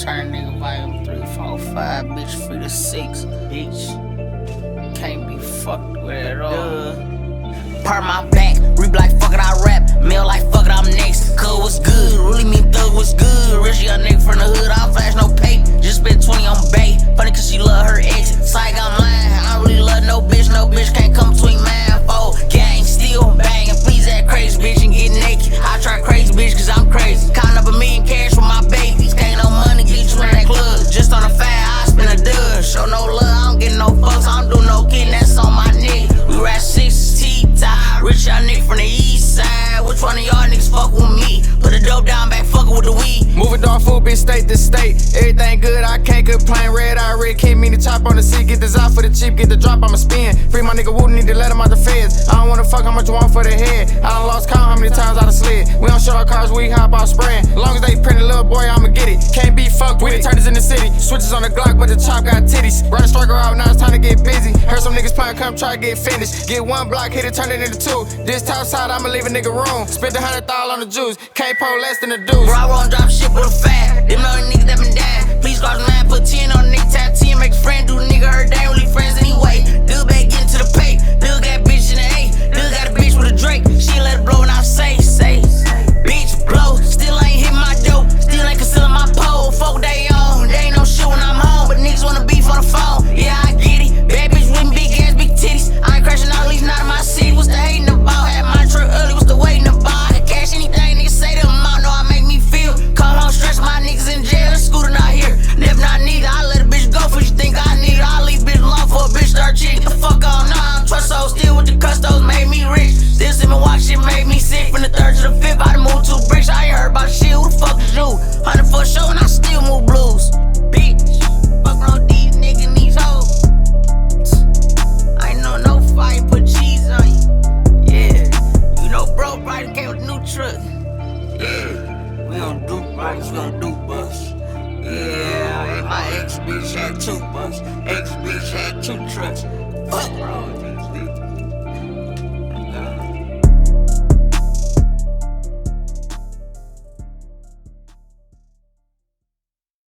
Turn nigga volume 3, 4, 5, bitch, free to 6, bitch. Can't be fucked with at all. Part my back, reap like fuck it, I rap. Mail like fuck it, I'm next. Cuz what's good, really mean thug what's good. Rich young nigga from the hood, I don't flash no pay. Just spent 20 on bait. Funny cause she love her ex. Psych, I'm lying. I don't really love no bitch can't come between man. Foe, gang, still banging. Please act crazy, bitch, and get naked. I try crazy, bitch, cause I'm crazy. Counting up $1 million cash for my babies. Can't no money, get you in that club. Just on a fat, I spend a dub. Show no love, I don't get no fucks. I don't do no kidding, that's on my nigga. We rap 6 T-tie. Rich y'all nigga from the east side. Which one of y'all niggas fuck with me? Put the dope down, back fuckin' with the weed. Moving dog food, bitch, state to state. Everything good, I can't complain. Red eye, red kid, mean the chop on the seat. Get this out for the cheap, get the drop, I'ma spin. Free my nigga Woo, need to let him out the feds. I don't wanna fuck how much you want for the head. I done lost count how many times I done slid. We don't show our cars, we hop out spraying. As long as they print a little boy, I'ma get it. Can't be fucked with it. Turners in the city. Switches on the Glock, but the chop got titties. Run a striker out, now it's time to get busy. Heard some niggas playing, come try to get finished. Get one block, hit it, turn it into 2. This top side, I'ma leave a nigga room. Spent 100,000 on the juice. Can't pull less than the deuce. Bro, I won't drop shit with a fat. Them other niggas that been dying. Please cross line, put 10 on the nigga, tap 10, make a friend, do the nigga hurt, they ain't really friends anyway. Dude back getting to the pay. Dude got a bitch in the A. Dude got a bitch with a Drake. She let it blow and I say. Bitch blow, still ain't hit my dope. Still ain't concealing my pole. Fuck they on, they ain't no shit when I'm home. But niggas wanna beef on the phone. Yeah, I get it. Bad bitch with big ass, big titties. I ain't crashing out, at least not in my city. What's the hating about? Had my truck early, what's the waiting about? I can cash anything, niggas say to them out. Know I make me feel. Come home, stretch my niggas in jail. Scooter not here. Never not neither. I let a bitch go for you think I need her. I leave bitch alone for a bitch start cheating. Get the fuck on. Nah, I don't trust those. Still with the custos, made me rich. Still sipping watch shit, made me sick. From the 3rd to the 5th, I done moved 2 bricks. I ain't heard about shit. Who the fuck is you? 100 for a show and I still move blues. Bitch, fuck around these niggas and these hoes. I ain't know no fight, put cheese on you. Yeah, you know bro probably came with a new truck. Yeah, we don't do bikes, we don't do bus. Yeah, and my ex bitch had 2 bucks. Ex bitch had 2 trucks. Fuck wrong.